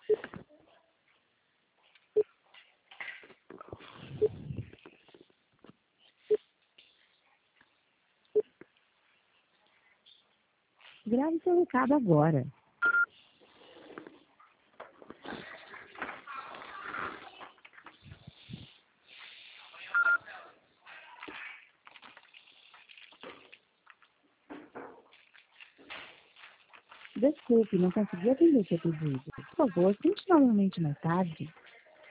Grave seu recado agora. Desculpe, não consegui atender seu pedido. Por favor, tente novamente mais tarde.